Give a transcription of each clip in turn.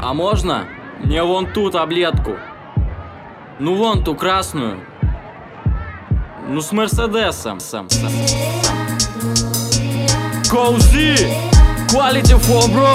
А можно мне вон ту таблетку? Ну вон ту красную. Ну с Мерседесом. Коузи, quality for bro.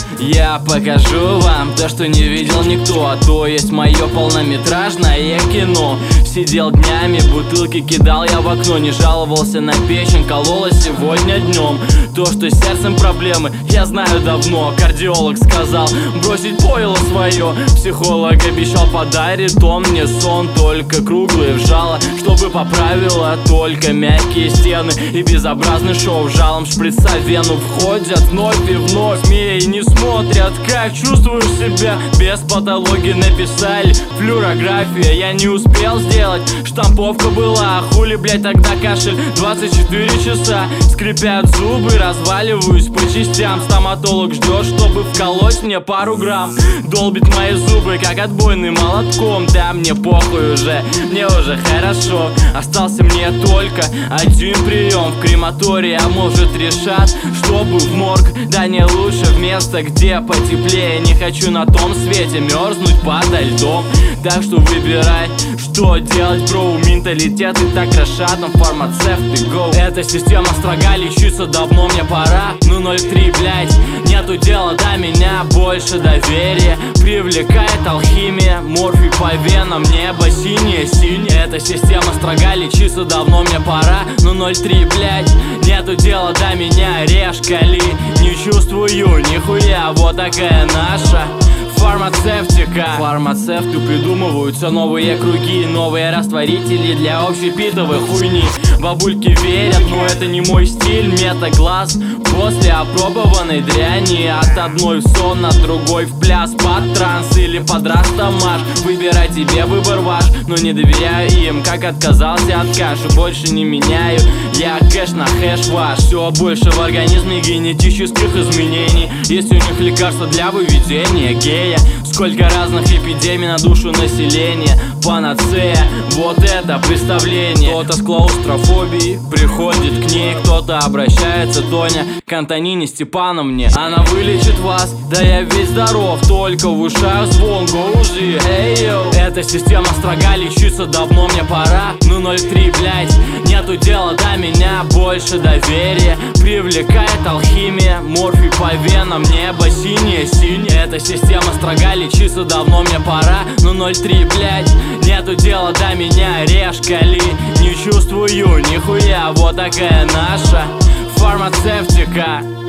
Я покажу вам то, что не видел никто. То есть мое полнометражное кино. Сидел днями, бутылки кидал я в окно. Не жаловался на печень, кололась сегодня днем. То, что с сердцем проблемы, я знаю давно. Кардиолог сказал бросить пойло свое. Психолог обещал подарит он мне сон. Только круглые вжало, чтобы поправило. Только мягкие стены и безобразный шоу. Жалом шприца в вену входят вновь и вновь. Змеи не смотрят, как чувствуешь себя. Без патологии написали флюорография. Я не успел сделать, штамповка была. Хули, блять, тогда кашель 24 часа. Скрипят зубы, разваливаюсь по частям. Стоматолог ждет, чтобы вколоть мне пару грамм. Долбит мои зубы, как отбойным молотком. Да мне похуй уже, мне уже хорошо. Остался мне только один прием в крематории. А может решат, чтобы в морг. Да не лучше в место, где потеплее. Не хочу на том свете мерзнуть подо льдом. Так что выбирай, что делать, бро. Менталитет и так расшатан, фармацевты, go. Эта система строга, лечиться давно мне пора. Ну 03, блять, нету дела до меня. Больше доверия привлекает алхимия. Морфий по венам, небо синее, синее. Эта система строга, лечиться давно мне пора. Ну 03, блять, нету дела до меня. Режь, кали, не чувствую нихуя. Вот такая наша фармацевтика. Фармацевты придумывают все новые круги, новые растворители для общепитовой хуйни. Бабульки верят, но это не мой стиль. Метаглаз после опробованной дряни. От одной в сон, от другой в пляс. Под транс или под растамаш. Выбирай тебе, выбор ваш. Но не доверяю им, как отказался от каши. Больше не меняю я кэш на хэш ваш. Все больше в организме генетических изменений. Есть у них лекарства для выведения гея. Сколько разных эпидемий на душу населения. Панацея, вот это представление. Кто-то с клаустрофобией приходит к ней. Кто-то обращается, Тоня, к Антонине Степановне. Она вылечит вас, да я весь здоров. Только в ушах звон, гоузи, эй йоу. Эта система строга, лечиться давно мне пора. Ну 03, блять, нету дела до меня. Больше доверия привлекает алхимия. Морфий по венам, небо синее, синее. Эта система строга, лечиться давно мне пора. Ну 03, блять, нету дела до меня. Режь, кали, не чувствую нихуя. Вот такая наша фармацевтика.